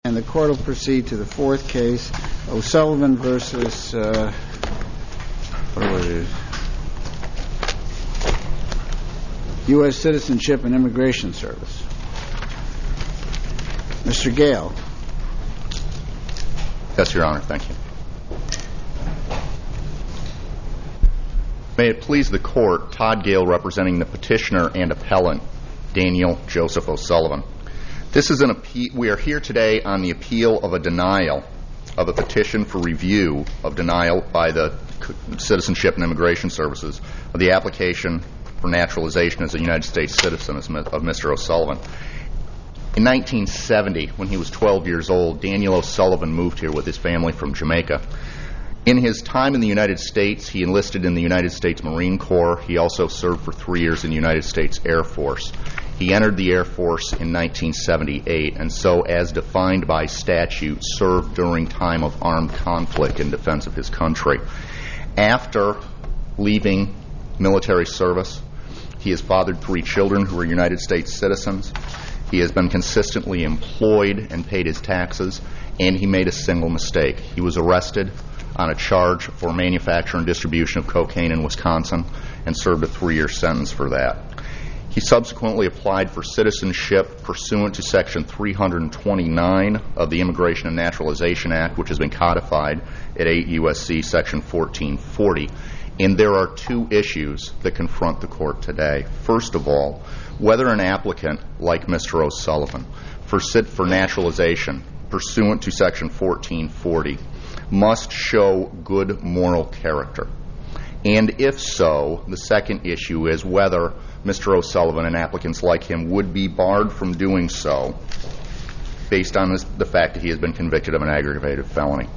And the court will proceed to the fourth case, O'Sullivan versus, U.S. Citizenship and Immigration Service. Mr. Gale. Yes, Your Honor. Thank you. May it please the court, Todd Gale representing the petitioner and appellant, Daniel Joseph O'Sullivan. This is we are here today on the appeal of a denial of a petition for review of denial by the Citizenship and Immigration Services of the application for naturalization as a United States citizen of Mr. O'Sullivan. In 1970, when he was 12 years old, Daniel O'Sullivan moved here with his family from Jamaica. In his time in the United States, he enlisted in the United States Marine Corps. He also served for 3 years in the United States Air Force. He entered the Air Force in 1978, and so, as defined by statute, served during time of armed conflict in defense of his country. After leaving military service, he has fathered 3 children who are United States citizens. He has been consistently employed and paid his taxes, and he made a single mistake. He was arrested on a charge for manufacture and distribution of cocaine in Wisconsin and served a 3-year sentence for that. He subsequently applied for citizenship pursuant to Section 329 of the Immigration and Naturalization Act, which has been codified at 8 U.S.C. Section 1440. And there are 2 issues that confront the court today. First of all, whether an applicant like Mr. O'Sullivan for naturalization pursuant to Section 1440 must show good moral character. And if so, the second issue is whether Mr. O'Sullivan and applicants like him would be barred from doing so based on the fact that he has been convicted of an aggravated felony.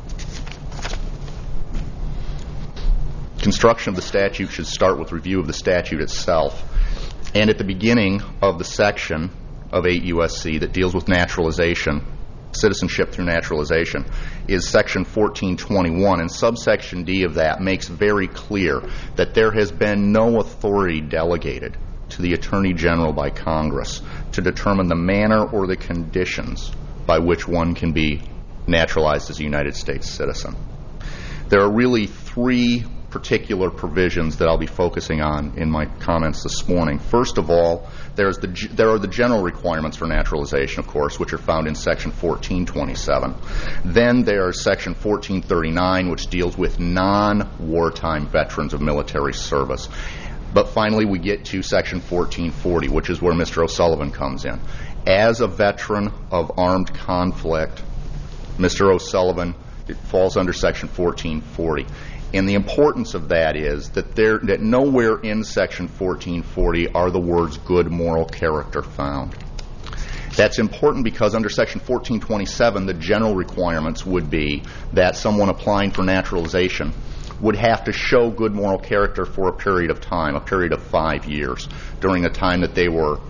Construction of the statute should start with review of the statute itself. And at the beginning of the section of 8 U.S.C. that deals with naturalization, citizenship through naturalization, is Section 1421, and subsection D of that makes very clear that there has been no authority delegated to the Attorney General by Congress to determine the manner or the conditions by which one can be naturalized as a United States citizen. There are really 3 particular provisions that I'll be focusing on in my comments this morning. First of all, there are the general requirements for naturalization, of course, which are found in Section 1427. Then there is Section 1439, which deals with non-wartime veterans of military service. But finally, we get to Section 1440, which is where Mr. O'Sullivan comes in. As a veteran of armed conflict, Mr. O'Sullivan falls under Section 1440. And the importance of that is that nowhere in Section 1440 are the words good moral character found. That's important because under Section 1427, the general requirements would be that someone applying for naturalization would have to show good moral character for a period of time, a period of 5 years, during a time that they were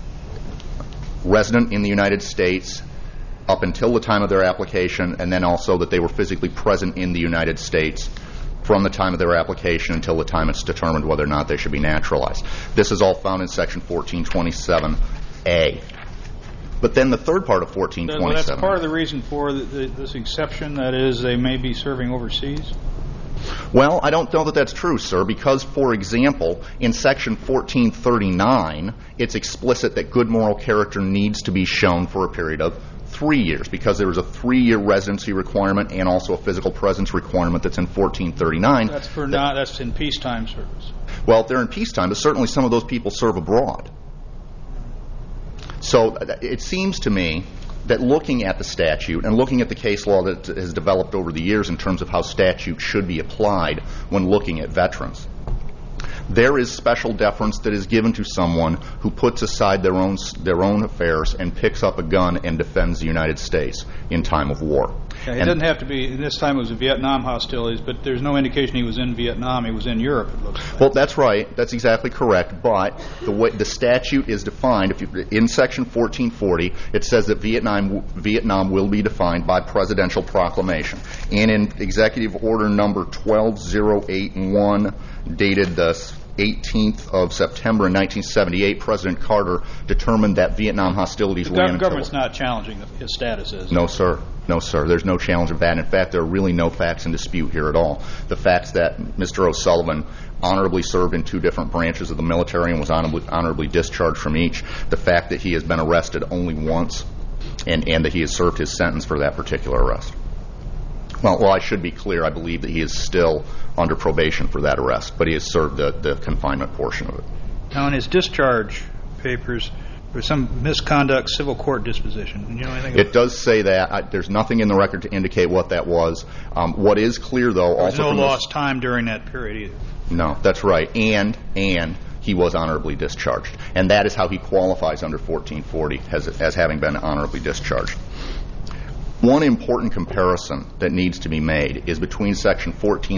resident in the United States up until the time of their application, and then also that they were physically present in the United States from the time of their application until the time it's determined whether or not they should be naturalized. This is all found in Section 1427A. But then the third part of 1427... Well, that's part of the reason for this exception, that is, they may be serving overseas? Well, I don't know that that's true, sir, because, for example, in Section 1439, it's explicit that good moral character needs to be shown for a period of 3 years, because there was a 3-year residency requirement and also a physical presence requirement that's in 1439. That's in peacetime service. Well, if they're in peacetime, but certainly some of those people serve abroad. So it seems to me that looking at the statute and looking at the case law that has developed over the years in terms of how statutes should be applied when looking at veterans, there is special deference that is given to someone who puts aside their own affairs and picks up a gun and defends the United States in time of war. Yeah, it doesn't have to be, this time it was Vietnam hostilities, but there's no indication he was in Vietnam. He was in Europe, it looks like. Well, that's right. That's exactly correct. But the way the statute is defined, in Section 1440, it says that Vietnam will be defined by presidential proclamation. And in Executive Order number 12081, dated the 18th of September in 1978, President Carter determined that Vietnam hostilities ran until... The government's not challenging his status, is it? No, sir. No, sir. There's no challenge of that. In fact, there are really no facts in dispute here at all. The facts that Mr. O'Sullivan honorably served in 2 different branches of the military and was honorably discharged from each, the fact that he has been arrested only once, and that he has served his sentence for that particular arrest. Well, I should be clear. I believe that he is still under probation for that arrest, but he has served the confinement portion of it. Now, in his discharge papers, there was some misconduct civil court disposition. Do you know anything about It does say that. There's nothing in the record to indicate what that was. What is clear, though, There's also no from lost time during that period either. No, that's right. And he was honorably discharged. And that is how he qualifies under 1440 as having been honorably discharged. One important comparison that needs to be made is between Section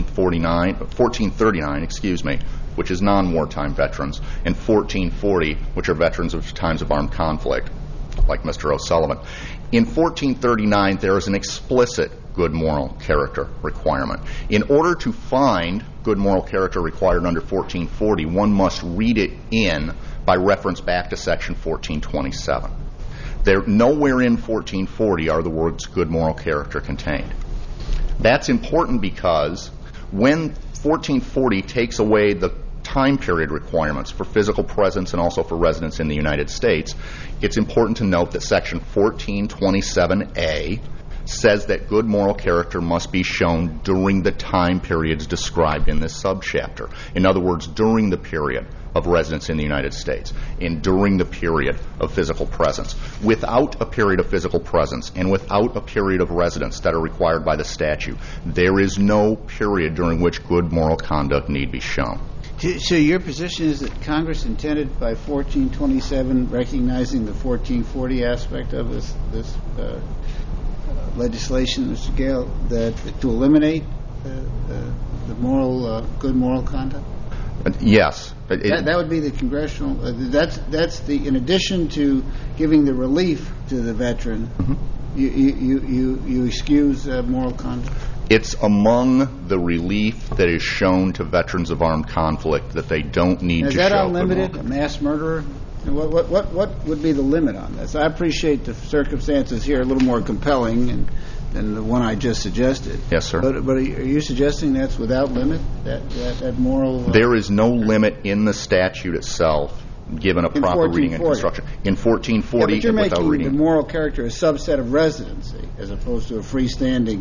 1439, which is non-wartime veterans, and 1440, which are veterans of times of armed conflict, like Mr. O'Sullivan. In 1439, there is an explicit good moral character requirement. In order to find good moral character required under 1440, one must read it in by reference back to Section 1427. Nowhere in 1440 are the words good moral character contained. That's important because when 1440 takes away the time period requirements for physical presence and also for residence in the United States, it's important to note that Section 1427A says that good moral character must be shown during the time periods described in this subchapter. In other words, during the period of residence in the United States and during the period of physical presence. Without a period of physical presence and without a period of residence that are required by the statute, there is no period during which good moral conduct need be shown. So your position is that Congress intended by 1427 recognizing the 1440 aspect of this legislation, Mr. Gale, that to eliminate the good moral conduct? Yes. That would be the congressional. That's the. In addition to giving the relief to the veteran, you excuse moral conduct. It's among the relief that is shown to veterans of armed conflict that they don't need to show. Is that unlimited? A mass murderer? What would be the limit on this? I appreciate the circumstances here a little more compelling than the one I just suggested. Yes, sir. But are you suggesting that's without limit? That moral? There is no limit in the statute itself, given a proper reading and construction. In 1440, but you're without making reading the moral character a subset of residency, as opposed to a freestanding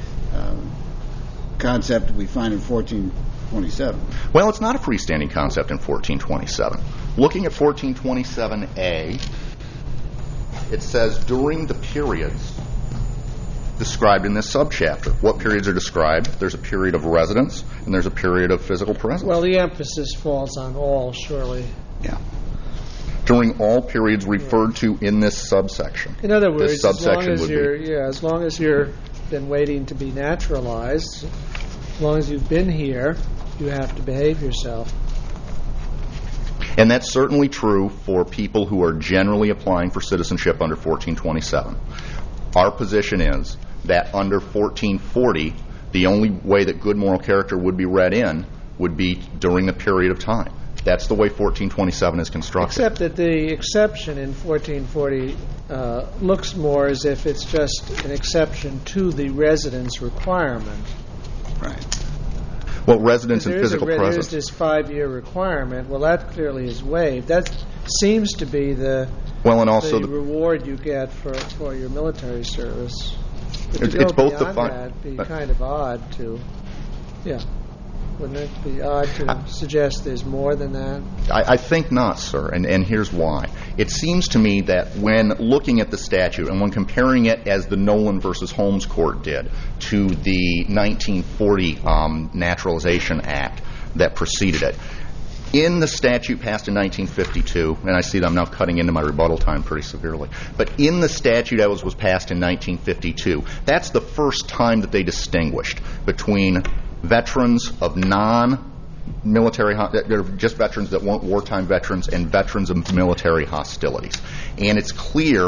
concept we find in 1427. Well, it's not a freestanding concept in 1427. Looking at 1427A, it says during the periods described in this subchapter. What periods are described? There's a period of residence and there's a period of physical presence. Well, the emphasis falls on all, surely. Yeah. During all periods referred to in this subsection. In other words, this subsection as long as you've been waiting to be naturalized, as long as you've been here, you have to behave yourself. And that's certainly true for people who are generally applying for citizenship under 1427. Our position is that under 1440, the only way that good moral character would be read in would be during the period of time. That's the way 1427 is constructed. Except that the exception in 1440 looks more as if it's just an exception to the residence requirement. Right. Well, residence and physical presence. There's this 5-year requirement. Well, that clearly is waived. That seems to be the reward you get for your military service. But it's both the that'd be kind of odd to, wouldn't it be odd to suggest there's more than that? I think not, sir, and here's why. It seems to me that when looking at the statute and when comparing it as the Nolan versus Holmes Court did to the 1940 Naturalization Act that preceded it, in the statute passed in 1952, and I see that I'm now cutting into my rebuttal time pretty severely, but in the statute that was passed in 1952, that's the first time that they distinguished between veterans of non-military, just veterans that weren't wartime veterans, and veterans of military hostilities. And it's clear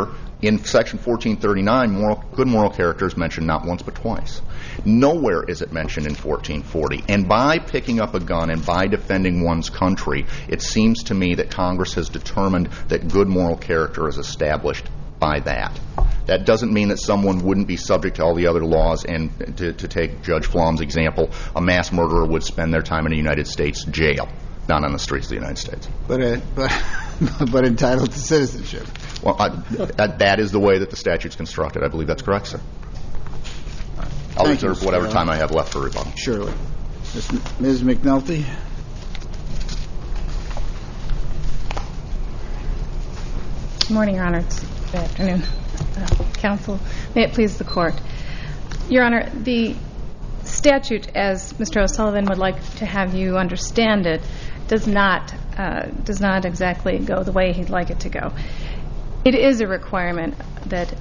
In Section 1439, good moral character is mentioned not once but twice. Nowhere is it mentioned in 1440. And by picking up a gun and by defending one's country, it seems to me that Congress has determined that good moral character is established by that. That doesn't mean that someone wouldn't be subject to all the other laws, and to take Judge Flom's example, a mass murderer would spend their time in a United States jail, not on the streets of the United States. But entitled to citizenship. Well, that is the way that the statute's constructed. I believe that's correct, sir. I'll reserve whatever time I have left for rebuttal. Surely. Ms. McNulty. Good morning, Your Honor. Good afternoon, counsel. May it please the Court. Your Honor, the statute, as Mr. O'Sullivan would like to have you understand it, does not exactly go the way he'd like it to go. It is a requirement that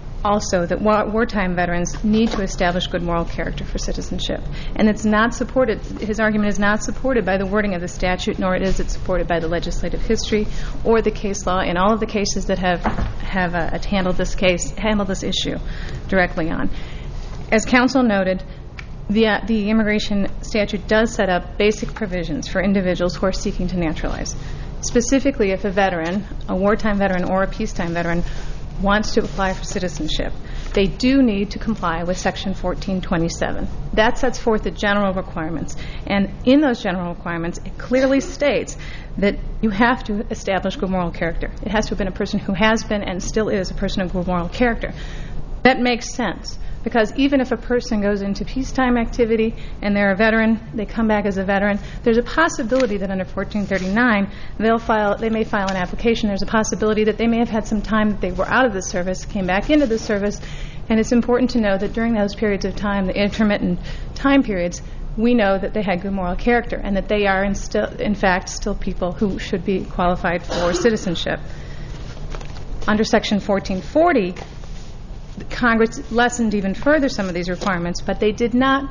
wartime veterans need to establish good moral character for citizenship. And it's not supported, his argument is not supported by the wording of the statute, nor is it supported by the legislative history or the case law in all of the cases that have handled this issue directly on. As counsel noted, the immigration statute does set up basic provisions for individuals who are seeking to naturalize. Specifically, if a veteran, a wartime veteran or a peacetime veteran, wants to apply for citizenship, they do need to comply with Section 1427. That sets forth the general requirements. And in those general requirements, it clearly states that you have to establish good moral character. It has to have been a person who has been and still is a person of good moral character. That makes sense, because even if a person goes into peacetime activity and they're a veteran, they come back as a veteran, there's a possibility that under 1439 they may file an application. There's a possibility that they may have had some time that they were out of the service, came back into the service, and it's important to know that during those periods of time, the intermittent time periods, we know that they had good moral character and that they are in fact still people who should be qualified for citizenship. Under Section 1440, Congress lessened even further some of these requirements, but they did not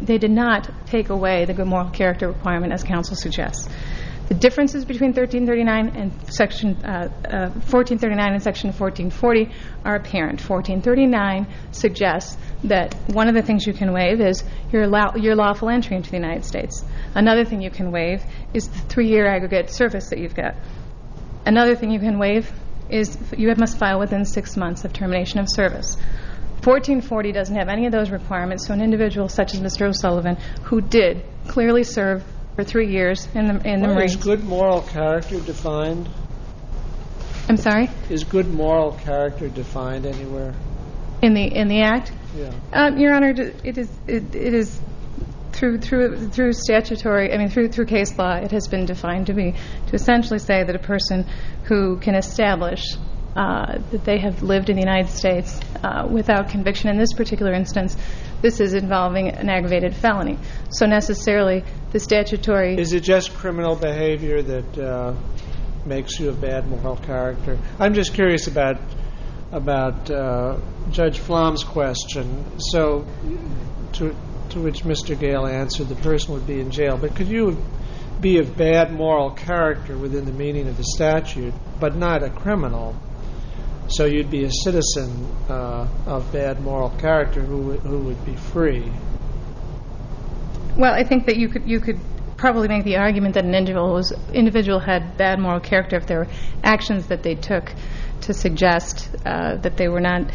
take away the good moral character requirement, as counsel suggests. The differences between 1339 and Section 1439 and Section 1440 are apparent. 1439 suggests that one of the things you can waive is your lawful entry into the United States. Another thing you can waive is the 3-year aggregate service that you've got. Another thing you can waive is you must file within 6 months of termination of service. 1440 doesn't have any of those requirements, so an individual such as Mr. O'Sullivan, who did clearly serve for 3 years in the Marines. Is good moral character defined? I'm sorry? Is good moral character defined anywhere? In the Act? Yeah. Your Honor, it is through statutory, through case law, it has been defined to essentially say that a person who can establish that they have lived in the United States without conviction. In this particular instance, this is involving an aggravated felony. So necessarily, the statutory... Is it just criminal behavior that makes you a bad moral character? I'm just curious about Judge Flom's question. So, to which Mr. Gale answered, the person would be in jail. But could you be of bad moral character within the meaning of the statute, but not a criminal? So you'd be a citizen of bad moral character who would be free. Well, I think that you could probably make the argument that an individual had bad moral character if there were actions that they took to suggest that they were not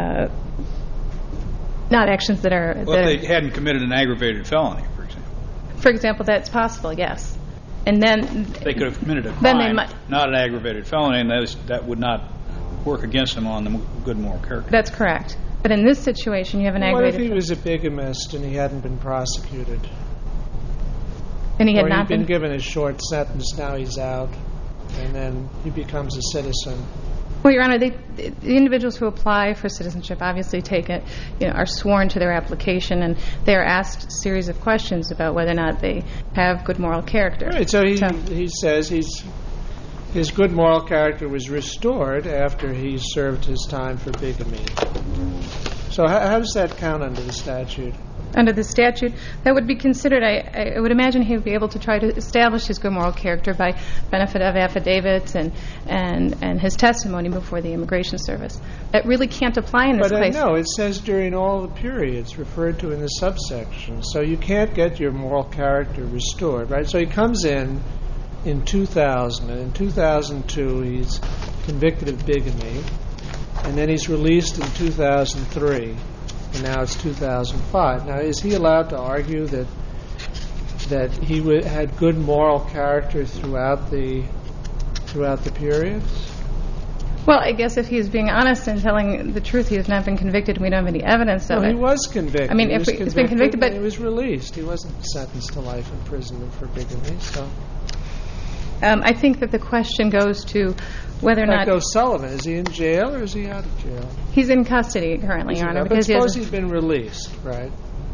actions that are... Well, if they hadn't committed an aggravated felony, for example. For example, that's possible, yes. And then... They could have committed a crime, not an aggravated felony, and that would not work against them on the good moral character. That's correct. But in this situation, you have an aggravated... What if he was a bigamist and he hadn't been prosecuted? And he had not been given a short sentence, now he's out, and then he becomes a citizen. Well, Your Honor, the individuals who apply for citizenship obviously are sworn to their application, and they are asked a series of questions about whether or not they have good moral character. Right, so he says his good moral character was restored after he served his time for bigamy. So how does that count under the statute? Under the statute, that would be considered, I would imagine he would be able to try to establish his good moral character by benefit of affidavits and his testimony before the Immigration Service. That really can't apply in this case. But no, it says during all the periods referred to in the subsection. So you can't get your moral character restored, right? So he comes in 2000, and in 2002 he's convicted of bigamy, and then he's released in 2003. And now it's 2005. Now, is he allowed to argue that he had good moral character throughout the periods? Well, I guess if he's being honest and telling the truth, he has not been convicted. We don't have any evidence of it. He was convicted. I mean, he's been convicted, but he was released. He wasn't sentenced to life imprisonment for bigamy. So, I think that the question goes to whether or not O'Sullivan, is he in jail or is he out of jail? He's in custody currently, Your Honor. But suppose he's been released, right?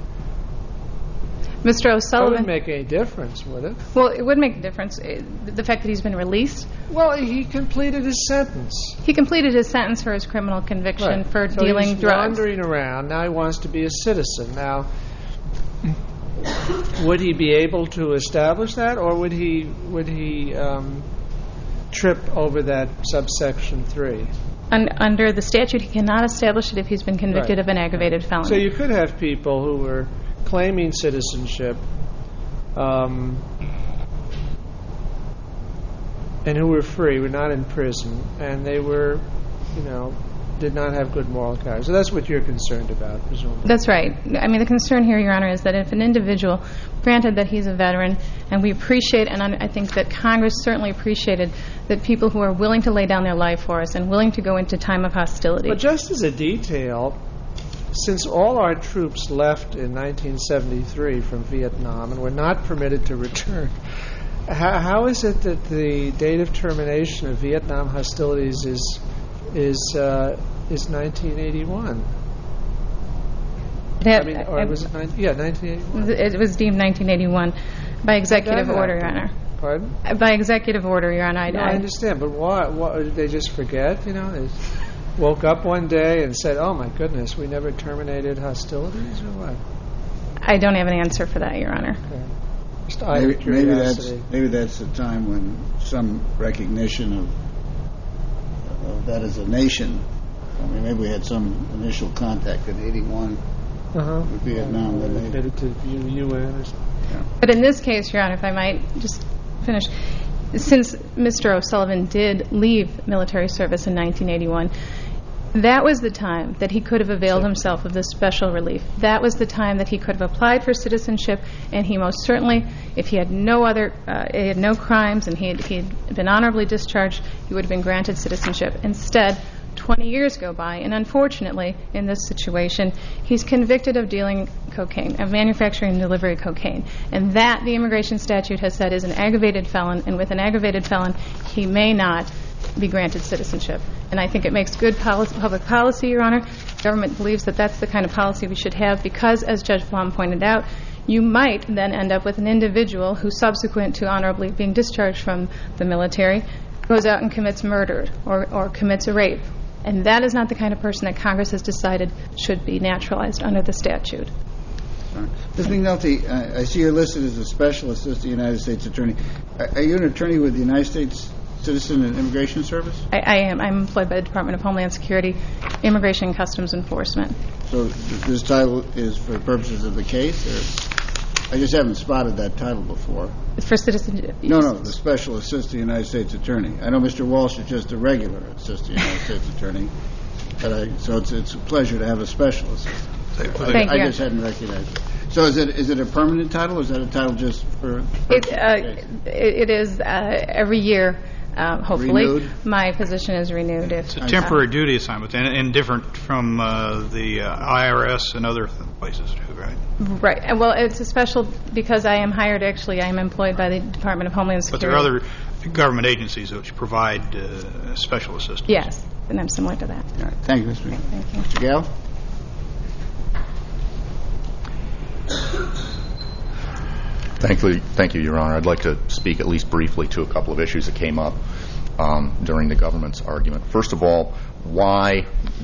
Mr. O'Sullivan... That wouldn't make any difference, would it? Well, it would make a difference, the fact that he's been released. Well, he completed his sentence. He completed his sentence for his criminal conviction for dealing drugs. He's wandering around. Now he wants to be a citizen. Now, would he be able to establish that, or would he trip over that subsection 3? Under the statute, he cannot establish it if he's been convicted of an aggravated felony. So you could have people who were claiming citizenship and who were free, were not in prison, and they were, did not have good moral character. So that's what you're concerned about, presumably. That's right. I mean, the concern here, Your Honor, is that if an individual, granted that he's a veteran, and we appreciate, and I think that Congress certainly appreciated, that people who are willing to lay down their life for us and willing to go into time of hostility. But just as a detail, since all our troops left in 1973 from Vietnam and were not permitted to return, how is it that the date of termination of Vietnam hostilities is 1981? Was it 1981? It was deemed 1981 by executive order, Your Honor. Pardon? By executive order, Your Honor. I understand, but why? Did they just forget? They woke up one day and said, "Oh my goodness, we never terminated hostilities," or what? I don't have an answer for that, Your Honor. Okay. Maybe that's the time when some recognition of that as a nation. I mean, maybe we had some initial contact in '81 with Vietnam. Headed to UN or something. Yeah. But in this case, Your Honor, if I might just finish, since Mr. O'Sullivan did leave military service in 1981, that was the time that he could have availed himself of this special relief. That was the time that he could have applied for citizenship, and he most certainly, if he had no crimes and he had been honorably discharged, he would have been granted citizenship. Instead, 20 years go by, and unfortunately, in this situation, he's convicted of dealing cocaine, of manufacturing and delivery of cocaine. And that, the immigration statute has said, is an aggravated felon, and with an aggravated felon, he may not be granted citizenship. And I think it makes good public policy, Your Honor. The government believes that that's the kind of policy we should have because, as Judge Blum pointed out, you might then end up with an individual who, subsequent to honorably being discharged from the military, goes out and commits murder or commits a rape. And that is not the kind of person that Congress has decided should be naturalized under the statute. Ms. McNulty, I see you're listed as a special assistant United States attorney. Are you an attorney with the United States Citizen and Immigration Service? I am. I'm employed by the Department of Homeland Security, Immigration and Customs Enforcement. So this title is for purposes of the case, or I just haven't spotted that title before. For citizenship? No, the Special Assistant United States Attorney. I know Mr. Walsh is just a regular Assistant United States Attorney, so it's a pleasure to have a special assistant. Thank you. I just hadn't recognized it. So is it a permanent title, or is that a title just for it is every year. Hopefully, renewed? My position is renewed. It's a temporary duty assignment, and different from the IRS and other places, too, right? Right. Well, it's a special because I am hired. Actually, I am employed by the Department of Homeland Security. But there are other government agencies which provide special assistance. Yes, and I'm similar to that. All right. Thank you, Mr. Thank you. Mr. Gale? Thank you, Your Honor. I'd like to speak at least briefly to a couple of issues that came up. during the government's argument. First of all, why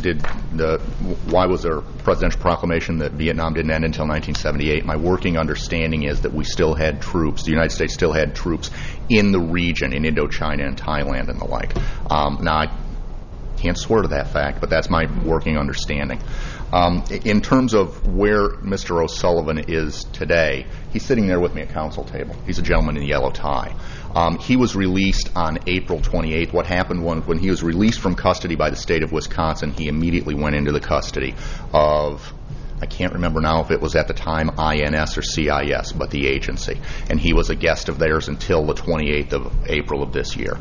was there a presidential proclamation that Vietnam didn't end until 1978? My working understanding is that we still had troops, the United States still had troops in the region, in Indochina and Thailand and the like. Now, I can't swear to that fact, but that's my working understanding. In terms of where Mr. O'Sullivan is today, he's sitting there with me at council table. He's a gentleman in a yellow tie. He was released on April 28th. What happened when he was released from custody by the state of Wisconsin, he immediately went into the custody of, I can't remember now if it was at the time INS or CIS, but the agency. And he was a guest of theirs until the 28th of April of this year.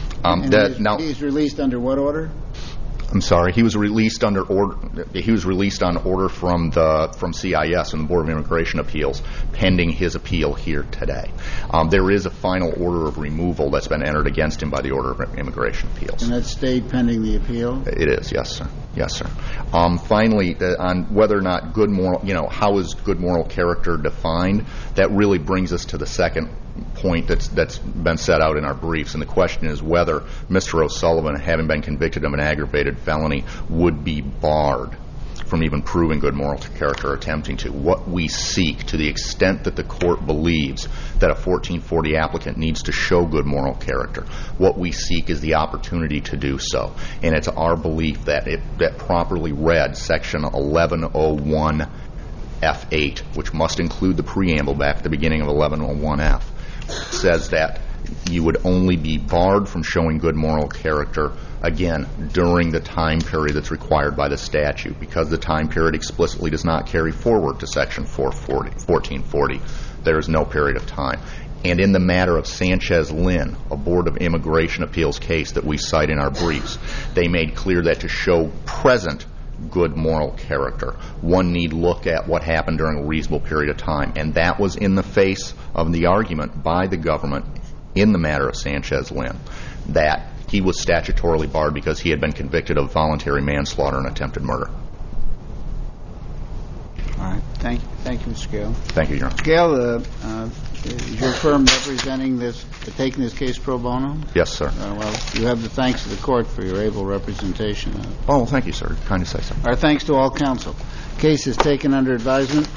He's released under what order? I'm sorry. He was released under order. He was released on order from CIS and the Board of Immigration Appeals, pending his appeal here today. There is a final order of removal that's been entered against him by the Order of Immigration Appeals. And that stayed pending the appeal? It is, yes, sir. Yes, sir. Finally, on whether or not good moral, how is good moral character defined? That really brings us to the second point that's been set out in our briefs, and the question is whether Mr. O'Sullivan, having been convicted of an aggravated felony, would be barred from even proving good moral character or attempting to. What we seek, to the extent that the court believes that a 1440 applicant needs to show good moral character, what we seek is the opportunity to do so. And it's our belief that properly read, Section 1101 F8, which must include the preamble back at the beginning of 1101F, says that you would only be barred from showing good moral character, again, during the time period that's required by the statute, because the time period explicitly does not carry forward to Section 1440. There is no period of time. And in the matter of Sanchez-Lin, a Board of Immigration Appeals case that we cite in our briefs, they made clear that to show present good moral character, one need look at what happened during a reasonable period of time. And that was in the face of the argument by the government in the matter of Sanchez-Lin that he was statutorily barred because he had been convicted of voluntary manslaughter and attempted murder. All right. Thank you, Mr. Gale. Thank you, Your Honor. Mr. Gale, is your firm taking this case pro bono? Yes, sir. Well, you have the thanks of the court for your able representation. Oh, thank you, sir. Kind to say so. Our thanks to all counsel. Case is taken under advisement.